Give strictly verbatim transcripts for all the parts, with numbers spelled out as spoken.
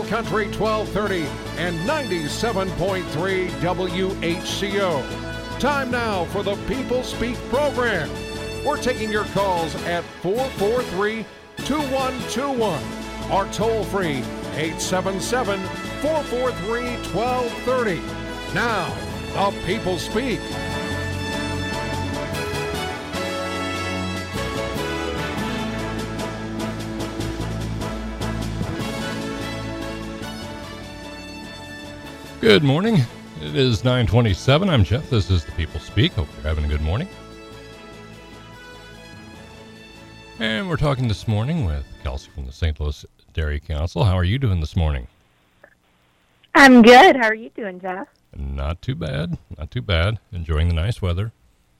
Country twelve thirty and ninety-seven point three W H C O. Time now for the People Speak program. We're taking your calls at four four three, two one two one or toll free eight seven seven, four four three, one two three zero. Now, the People Speak. Good morning. It is nine twenty-seven. I'm Jeff. This is the People Speak. Hope you're having a good morning. And we're talking this morning with Kelsey from the Saint Louis Dairy Council. How are you doing this morning? I'm good. How are you doing, Jeff? Not too bad. Not too bad. Enjoying the nice weather.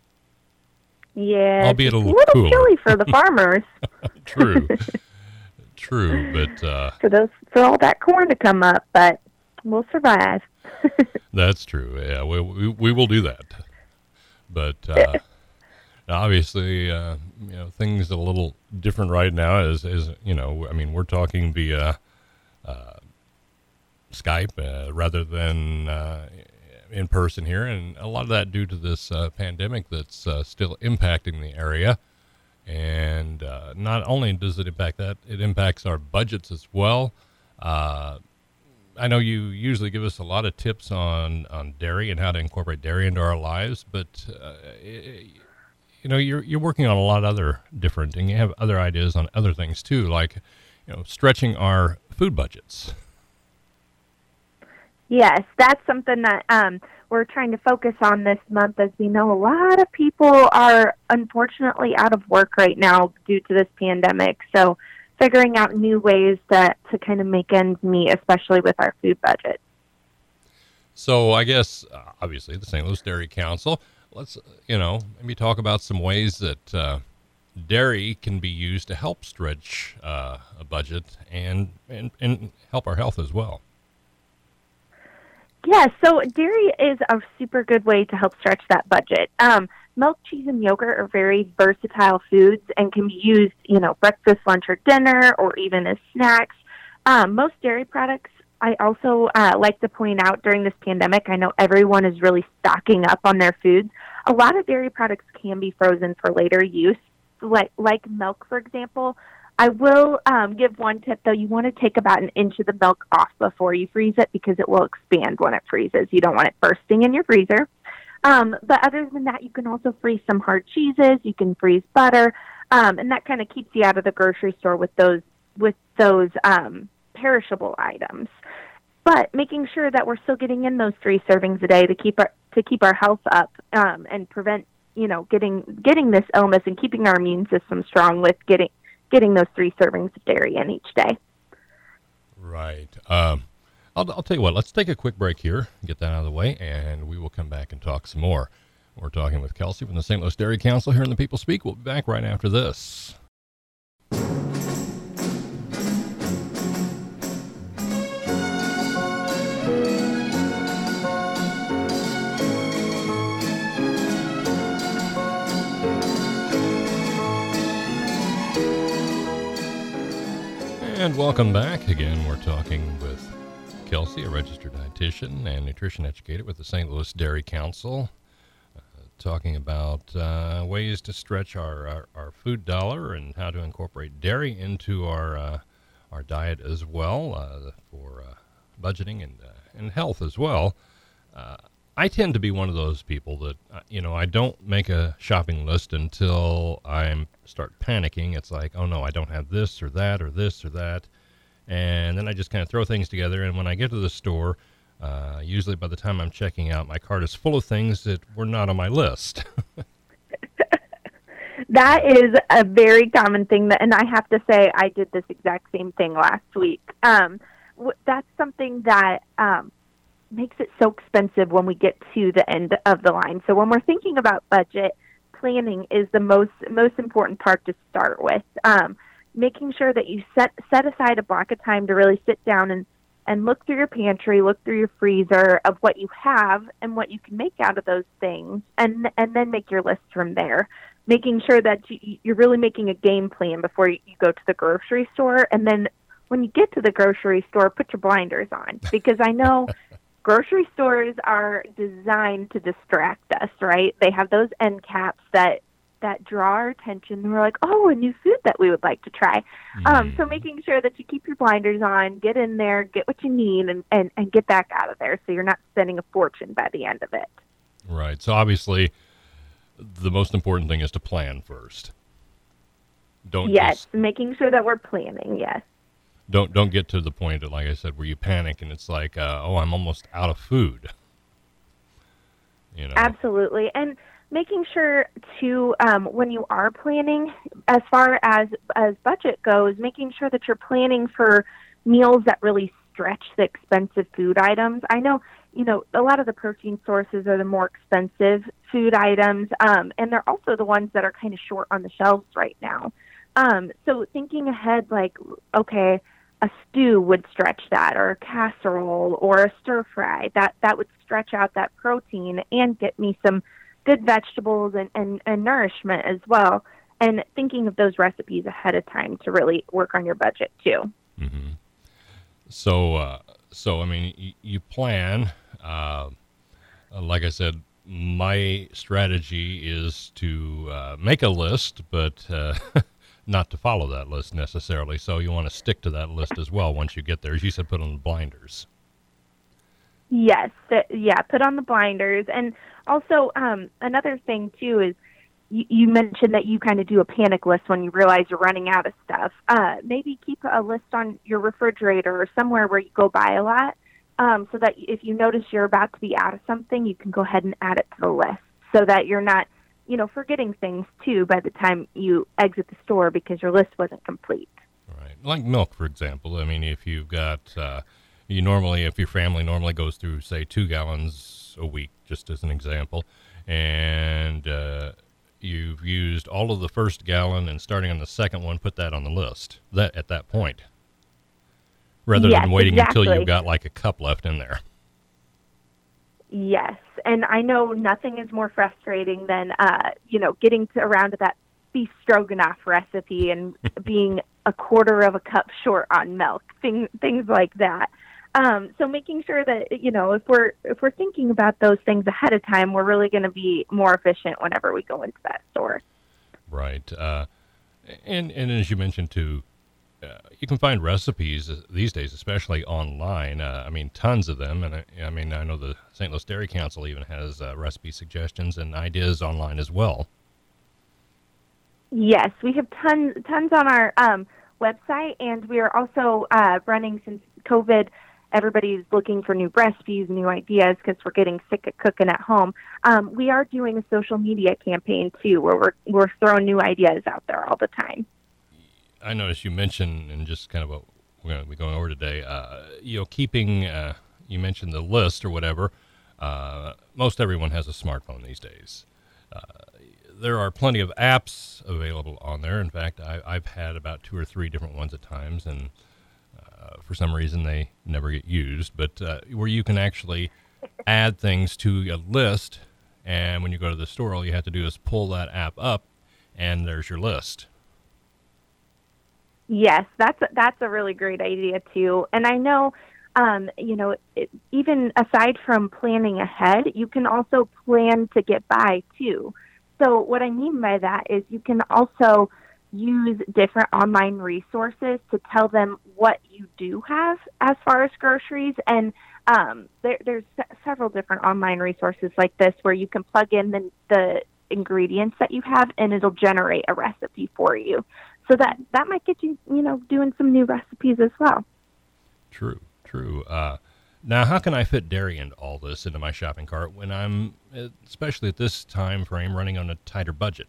Yeah, albeit a little, a little cooler. chilly for the farmers. True. True, but uh, for those for all that corn to come up, but we'll survive. That's true. Yeah, we, we we will do that. But uh, obviously, uh, you know, things are a little different right now. As as you know, I mean, we're talking via uh, Skype uh, rather than uh, in person here, and a lot of that due to this uh, pandemic that's uh, still impacting the area. And uh, not only does it impact that, it impacts our budgets as well. Uh, I know you usually give us a lot of tips on, on dairy and how to incorporate dairy into our lives, but uh, it, you know, you're you're working on a lot of other different, and you have other ideas on other things too, like, you know, stretching our food budgets. Yes, that's something that um, we're trying to focus on this month, as we know a lot of people are unfortunately out of work right now due to this pandemic. So figuring out new ways that to kind of make ends meet, especially with our food budget. So I guess, uh, obviously, the Saint Louis Dairy Council, let's, you know, maybe talk about some ways that uh, dairy can be used to help stretch uh, a budget and, and, and help our health as well. Yeah, so dairy is a super good way to help stretch that budget. Um, milk, cheese, and yogurt are very versatile foods and can be used, you know, breakfast, lunch, or dinner, or even as snacks. Um, most dairy products, I also uh, like to point out during this pandemic, I know everyone is really stocking up on their foods. A lot of dairy products can be frozen for later use, like, like milk, for example. I will um, give one tip, though. You want to take about an inch of the milk off before you freeze it because it will expand when it freezes. You don't want it bursting in your freezer. Um, but other than that, you can also freeze some hard cheeses. You can freeze butter, um, and that kind of keeps you out of the grocery store with those with those um, perishable items. But making sure that we're still getting in those three servings a day to keep our to keep our health up um, and prevent you know getting getting this illness and keeping our immune system strong with getting. getting those three servings of dairy in each day. Right. Um, I'll, I'll tell you what, let's take a quick break here, get that out of the way, and we will come back and talk some more. We're talking with Kelsey from the Saint Louis Dairy Council here in the People Speak. We'll be back right after this. And welcome back. Again, we're talking with Kelsey, a registered dietitian and nutrition educator with the Saint Louis Dairy Council, uh, talking about uh, ways to stretch our, our, our food dollar and how to incorporate dairy into our uh, our diet as well uh, for uh, budgeting and uh, and health as well. Uh, I tend to be one of those people that, uh, you know, I don't make a shopping list until I start panicking. It's like, oh no, I don't have this or that or this or that. And then I just kind of throw things together. And when I get to the store, uh, usually by the time I'm checking out, my cart is full of things that were not on my list. That is a very common thing. That, and I have to say, I did this exact same thing last week. Um, w- that's something that, um, makes it so expensive when we get to the end of the line. So when we're thinking about budget, planning is the most most important part to start with. Um, making sure that you set set aside a block of time to really sit down and, and look through your pantry, look through your freezer of what you have and what you can make out of those things, and and then make your list from there. Making sure that you, you're really making a game plan before you, you go to the grocery store, and then when you get to the grocery store, put your blinders on, because I know grocery stores are designed to distract us, right? They have those end caps that that draw our attention, and we're like, oh, a new food that we would like to try. Mm. Um, so making sure that you keep your blinders on, get in there, get what you need, and, and, and get back out of there so you're not spending a fortune by the end of it. Right. So obviously the most important thing is to plan first. Don't yes, just, making sure that we're planning, yes. Don't don't get to the point, of, like I said, where you panic and it's like, uh, oh, I'm almost out of food. You know? Absolutely. And making sure to, um, when you are planning, as far as, as budget goes, making sure that you're planning for meals that really stretch the expensive food items. I know, you know, a lot of the protein sources are the more expensive food items, um, and they're also the ones that are kind of short on the shelves right now. Um, so thinking ahead, like, okay, a stew would stretch that, or a casserole, or a stir fry, that, that would stretch out that protein and get me some good vegetables and, and, and nourishment as well. And thinking of those recipes ahead of time to really work on your budget too. Mm-hmm. So, uh, so I mean, y- you plan. Uh, like I said, my strategy is to uh, make a list, but uh, not to follow that list necessarily. So you want to stick to that list as well once you get there. As you said, put on the blinders. Yes, th- yeah, put on the blinders. And also, um, another thing too is you, you mentioned that you kind of do a panic list when you realize you're running out of stuff. Uh, maybe keep a list on your refrigerator or somewhere where you go by a lot, um, so that if you notice you're about to be out of something, you can go ahead and add it to the list, so that you're not, you know, forgetting things too by the time you exit the store because your list wasn't complete. Right, like milk, for example. I mean, if you've got uh, you normally, if your family normally goes through, say, two gallons a week, just as an example, and uh, you've used all of the first gallon and starting on the second one, put that on the list that at that point, rather yes, than waiting exactly. until you've got like a cup left in there. Yes, and I know nothing is more frustrating than, uh, you know, getting to around to that beef stroganoff recipe and being a quarter of a cup short on milk, things, things like that. Um, so making sure that, you know, if we're if we're thinking about those things ahead of time, we're really going to be more efficient whenever we go into that store. Right. Uh, and, and as you mentioned, too, uh, you can find recipes these days, especially online. Uh, I mean, tons of them. And I, I mean, I know the Saint Louis Dairy Council even has uh, recipe suggestions and ideas online as well. Yes, we have tons, tons on our um, website, and we are also uh, running, since COVID, everybody's looking for new recipes, new ideas, because we're getting sick of cooking at home. Um, we are doing a social media campaign, too, where we're, we're throwing new ideas out there all the time. I noticed you mentioned, and just kind of what we're going to be going over today, uh, you know, keeping, uh, you mentioned the list or whatever. Uh, most everyone has a smartphone these days. Uh, there are plenty of apps available on there. In fact, I, I've had about two or three different ones at times, and uh, for some reason they never get used. But uh, where you can actually add things to a list, and when you go to the store, all you have to do is pull that app up, and there's your list. Yes, that's a, that's a really great idea too. And I know, um, you know, it, even aside from planning ahead, you can also plan to get by too. So what I mean by that is you can also use different online resources to tell them what you do have as far as groceries. And um, there, there's several different online resources like this where you can plug in the, the ingredients that you have, and it'll generate a recipe for you. So that, that might get you, you know, doing some new recipes as well. True, true. Uh, now, how can I fit dairy and all this into my shopping cart when I'm, especially at this time frame, running on a tighter budget?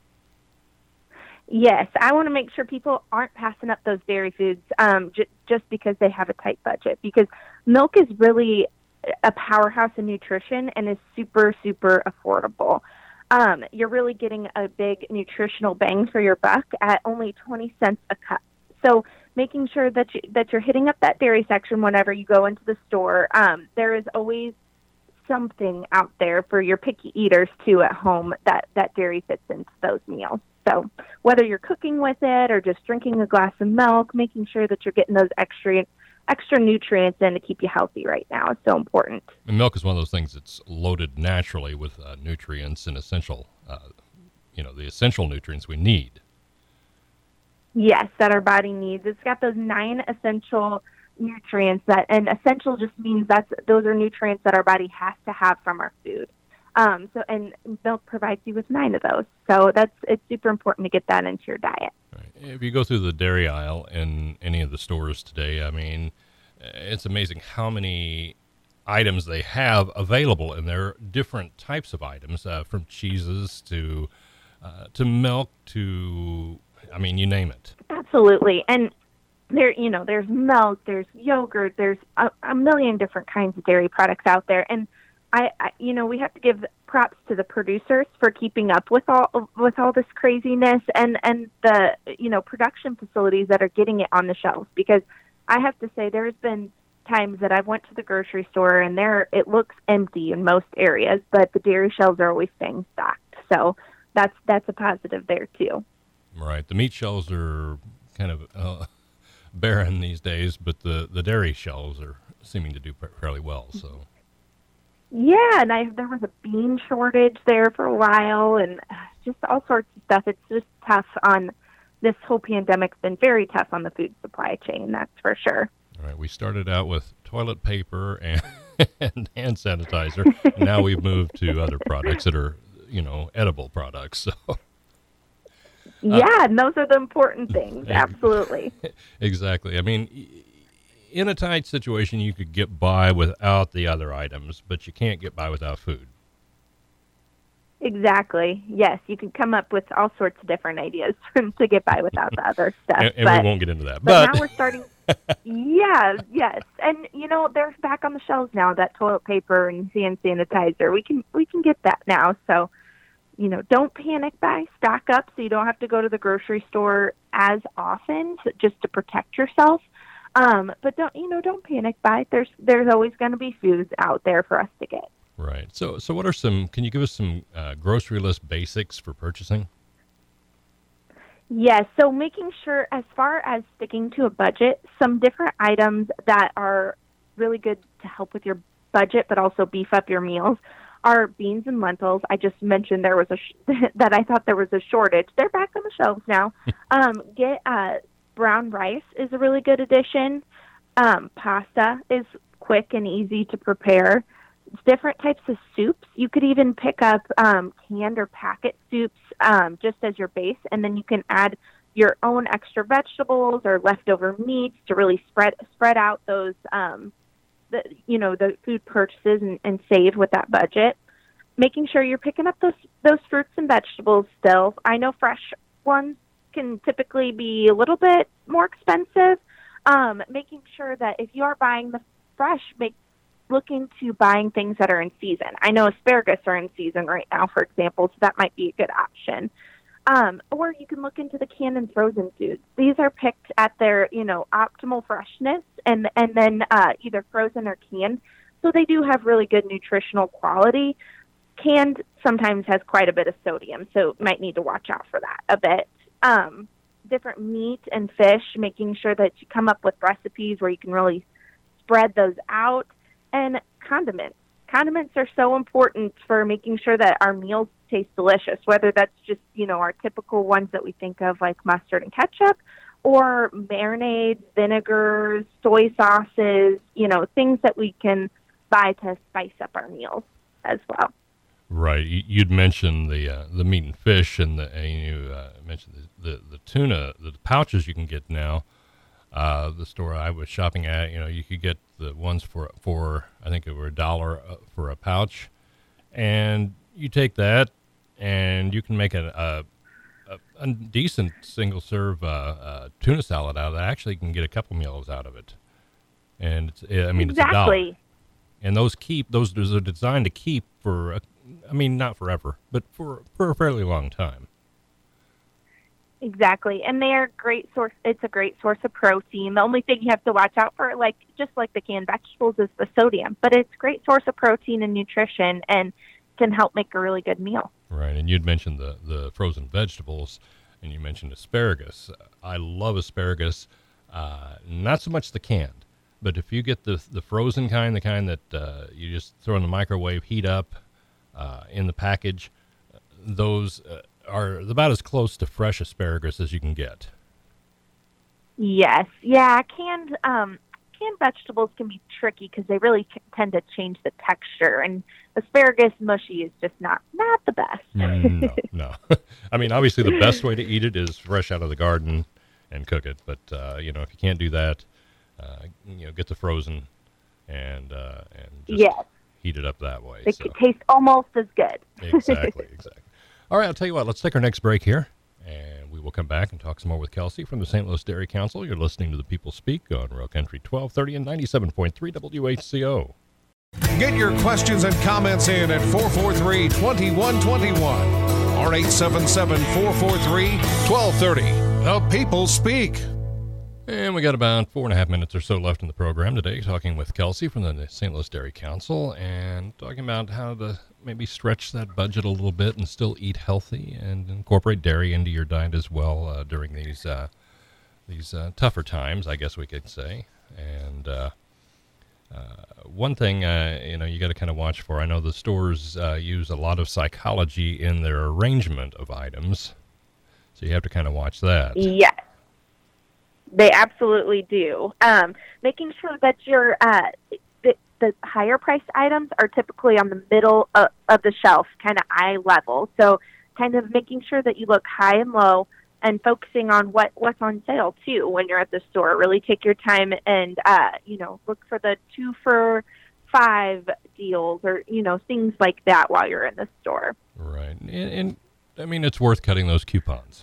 Yes, I want to make sure people aren't passing up those dairy foods um, j- just because they have a tight budget, because milk is really a powerhouse in nutrition and is super, super affordable. Um, you're really getting a big nutritional bang for your buck at only twenty cents a cup. So making sure that, you, that you're hitting up that dairy section whenever you go into the store. Um, there is always something out there for your picky eaters too at home that, that dairy fits into those meals. So whether you're cooking with it or just drinking a glass of milk, making sure that you're getting those extra extra nutrients in to keep you healthy right now is so important. And milk is one of those things that's loaded naturally with uh, nutrients and essential, uh, you know, the essential nutrients we need. Yes, that our body needs. It's got those nine essential nutrients that, and essential just means that's those are nutrients that our body has to have from our food. Um, so, and milk provides you with nine of those. So that's it's super important to get that into your diet. Right. If you go through the dairy aisle in any of the stores today, I mean, it's amazing how many items they have available, and there are different types of items, uh, from cheeses to uh, to milk to, I mean, you name it. Absolutely, and there, you know, there's milk, there's yogurt, there's a, a million different kinds of dairy products out there, and I, I, you know, we have to give props to the producers for keeping up with all with all this craziness, and, and the, you know, production facilities that are getting it on the shelves. Because I have to say, there's been times that I've went to the grocery store and there it looks empty in most areas, but the dairy shelves are always staying stocked. So that's that's a positive there too. Right. The meat shelves are kind of uh, barren these days, but the, the dairy shelves are seeming to do fairly well. So. Yeah, and I, there was a bean shortage there for a while, and just all sorts of stuff. It's just tough on this whole pandemic's been very tough on the food supply chain, that's for sure. All right, we started out with toilet paper and, and hand sanitizer. Now we've moved to other products that are, you know, edible products. So. Yeah, uh, and those are the important things, absolutely. Exactly. I mean, in a tight situation, you could get by without the other items, but you can't get by without food. Exactly. Yes, you can come up with all sorts of different ideas to get by without the other stuff. And, and but, we won't get into that. But, but now we're starting. Yeah, yes, and you know, there's back on the shelves now that toilet paper and hand sanitizer. We can we can get that now. So, you know, don't panic buy. Stock up so you don't have to go to the grocery store as often, so just to protect yourself. Um, but don't, you know, don't panic buy. There's, there's always going to be foods out there for us to get. Right. So, so what are some, can you give us some uh, grocery list basics for purchasing? Yes. So making sure, as far as sticking to a budget, some different items that are really good to help with your budget, but also beef up your meals are beans and lentils. I just mentioned there was a, sh- that I thought there was a shortage. They're back on the shelves now. um, get, uh, brown rice is a really good addition. Um, pasta is quick and easy to prepare. Different types of soups. You could even pick up um, canned or packet soups um, just as your base, and then you can add your own extra vegetables or leftover meats to really spread spread out those, um, the, you know, the food purchases and, and save with that budget. Making sure you're picking up those those fruits and vegetables still. I know fresh ones can typically be a little bit more expensive. Um, making sure that if you are buying the fresh, make look into buying things that are in season. I know asparagus are in season right now, for example, so that might be a good option. Um, or you can look into the canned and frozen foods. These are picked at their, you know, optimal freshness, and and then uh, either frozen or canned. So they do have really good nutritional quality. Canned sometimes has quite a bit of sodium, so might need to watch out for that a bit. Um, different meat and fish, making sure that you come up with recipes where you can really spread those out. And condiments. Condiments are so important for making sure that our meals taste delicious, whether that's just, you know, our typical ones that we think of like mustard and ketchup, or marinades, vinegars, soy sauces, you know, things that we can buy to spice up our meals as well. Right. You'd mentioned the uh, the meat and fish, and, the, and you uh, mentioned the, the, the tuna, the pouches you can get now. Uh, the store I was shopping at, you know, you could get the ones for, for I think it were a dollar for a pouch. And you take that and you can make a, a, a, a decent single serve uh, uh, tuna salad out of that. Actually, you can get a couple meals out of it. And it's, I mean, exactly. It's a dollar. And those keep, those are designed to keep for, a, I mean, not forever, but for, for a fairly long time. Exactly. And they are great source. It's a great source of protein. The only thing you have to watch out for, like just like the canned vegetables, is the sodium. But it's a great source of protein and nutrition and can help make a really good meal. Right. And you'd mentioned the, the frozen vegetables, and you mentioned asparagus. I love asparagus, uh, not so much the canned, but if you get the the frozen kind, the kind that uh, you just throw in the microwave, heat up uh, in the package, those uh, are about as close to fresh asparagus as you can get. Yes. Yeah. Canned um, canned vegetables can be tricky because they really t- tend to change the texture, and asparagus mushy is just not, not the best. no, no. I mean, obviously the best way to eat it is fresh out of the garden and cook it. But, uh, you know, if you can't do that, uh, you know, get the frozen and, uh, and just yes. heat it up that way. It so. tastes almost as good. Exactly, exactly. All right, I'll tell you what, let's take our next break here, and we will come back and talk some more with Kelsey from the Saint Louis Dairy Council. You're listening to The People Speak on Rural Country twelve thirty and ninety-seven point three W H C O. Get your questions and comments in at four four three, two one two one or eight seven seven, four four three, one two three zero. The People Speak. And we got about four and a half minutes or so left in the program today, talking with Kelsey from the Saint Louis Dairy Council and talking about how to maybe stretch that budget a little bit and still eat healthy and incorporate dairy into your diet as well uh, during these uh, these uh, tougher times, I guess we could say. And uh, uh, one thing, uh, you know, you got to kind of watch for. I know the stores uh, use a lot of psychology in their arrangement of items, so you have to kind of watch that. Yes. They absolutely do. Um, making sure that your uh, the, the higher priced items are typically on the middle of, of the shelf, kind of eye level. So kind of making sure that you look high and low and focusing on what, what's on sale, too, when you're at the store. Really take your time and, uh, you know, look for the two for five deals or, you know, things like that while you're in the store. Right. And, and I mean, it's worth cutting those coupons.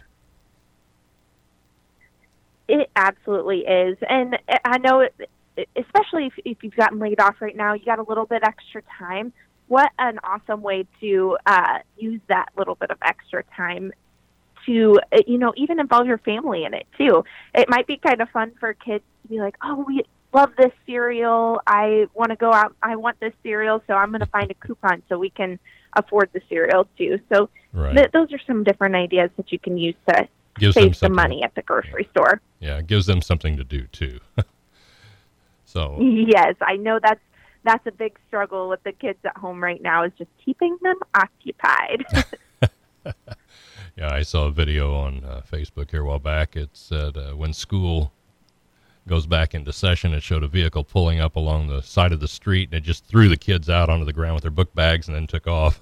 It absolutely is. And I know, it, especially if, if you've gotten laid off right now, you got a little bit extra time. What an awesome way to uh, use that little bit of extra time to, you know, even involve your family in it, too. It might be kind of fun for kids to be like, oh, we love this cereal. I want to go out. I want this cereal, so I'm going to find a coupon so we can afford the cereal, too. So right. th- those are some different ideas that you can use to Gives save them some money at the grocery store. Yeah, it gives them something to do, too. So yes, I know that's that's a big struggle with the kids at home right now, is just keeping them occupied. Yeah, I saw a video on uh, Facebook here a while back. It said uh, when school goes back into session, it showed a vehicle pulling up along the side of the street, and it just threw the kids out onto the ground with their book bags and then took off.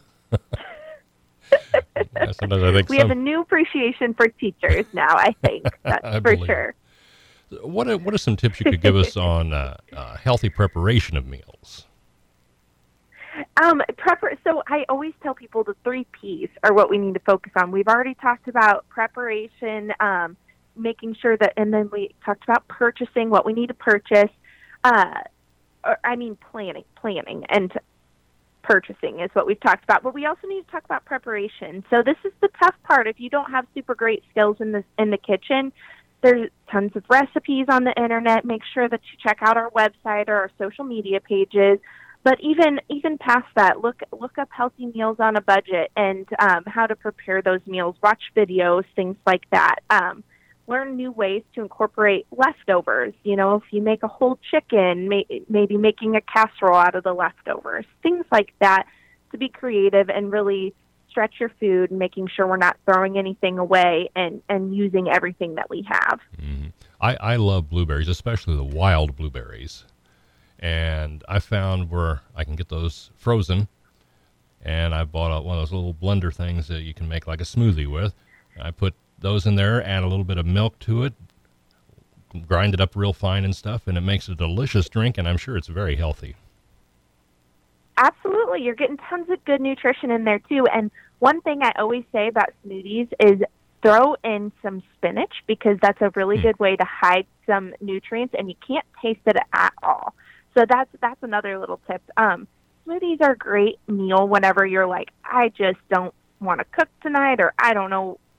Sometimes I think we some... have a new appreciation for teachers now, I think. That's I for believe. sure. What are, what are some tips you could give us on uh, uh, healthy preparation of meals? Um, prepar- so I always tell people the three P's are what we need to focus on. We've already talked about preparation, um, making sure that, and then we talked about purchasing, what we need to purchase. Uh, or, I mean, planning, planning, and purchasing is what we've talked about. But we also need to talk about preparation. So this is the tough part. If you don't have super great skills in the in the kitchen, there's tons of recipes on the internet. Make sure that you check out our website or our social media pages. But even even past that, look look up healthy meals on a budget and um, how to prepare those meals. Watch videos, things like that. Um, learn new ways to incorporate leftovers. You know, if you make a whole chicken, may, maybe making a casserole out of the leftovers. Things like that, to be creative and really stretch your food, making sure we're not throwing anything away and, and using everything that we have. Mm-hmm. I, I love blueberries, especially the wild blueberries. And I found where I can get those frozen, and I bought one of those little blender things that you can make like a smoothie with. I put those in there, add a little bit of milk to it, grind it up real fine and stuff, and it makes a delicious drink, and I'm sure it's very healthy. Absolutely. You're getting tons of good nutrition in there, too. And one thing I always say about smoothies is throw in some spinach, because that's a really mm. good way to hide some nutrients, and you can't taste it at all. So that's that's another little tip. Um, smoothies are a great meal whenever you're like, I just don't want to cook tonight, or I don't know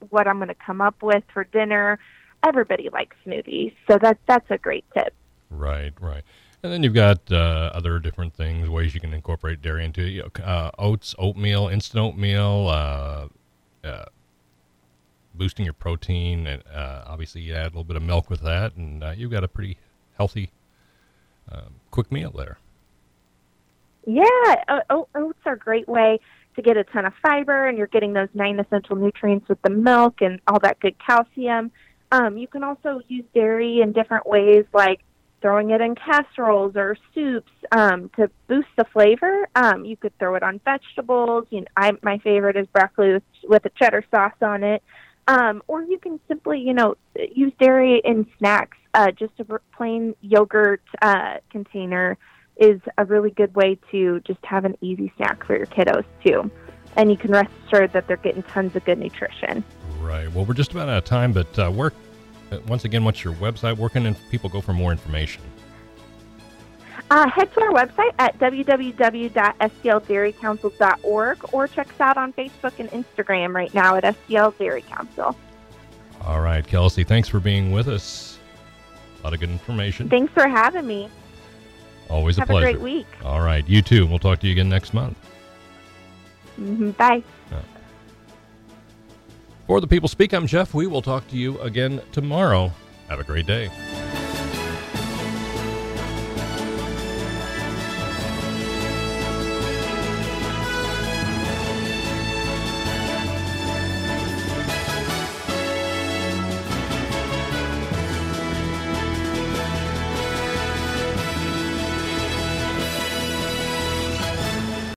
what I'm going to come up with for dinner. Everybody likes smoothies, so that that's a great tip. Right, right. And then you've got uh, other different things, ways you can incorporate dairy into it. You know, uh, oats, oatmeal, instant oatmeal, uh, uh, boosting your protein. And uh, obviously, you add a little bit of milk with that, and uh, you've got a pretty healthy, uh, quick meal there. Yeah, o- oats are a great way to get a ton of fiber, and you're getting those nine essential nutrients with the milk and all that good calcium. Um, you can also use dairy in different ways, like throwing it in casseroles or soups um, to boost the flavor. Um, you could throw it on vegetables. You know, I, my favorite is broccoli with, with a cheddar sauce on it. Um, or you can simply, you know, use dairy in snacks. Uh, just a plain yogurt uh, container is a really good way to just have an easy snack for your kiddos, too. And you can rest assured that they're getting tons of good nutrition. Right. Well, we're just about out of time, but uh, where, once again, what's your website? Where can people go for more information? Uh, head to our website at w w w dot s d l dairy council dot org or check us out on Facebook and Instagram right now at S D L Dairy Council. All right, Kelsey, thanks for being with us. A lot of good information. Thanks for having me. Always a Have pleasure. Have a great week. All right, you too. We'll talk to you again next month. Mm-hmm. Bye. Uh, For The People Speak, I'm Jeff. We will talk to you again tomorrow. Have a great day.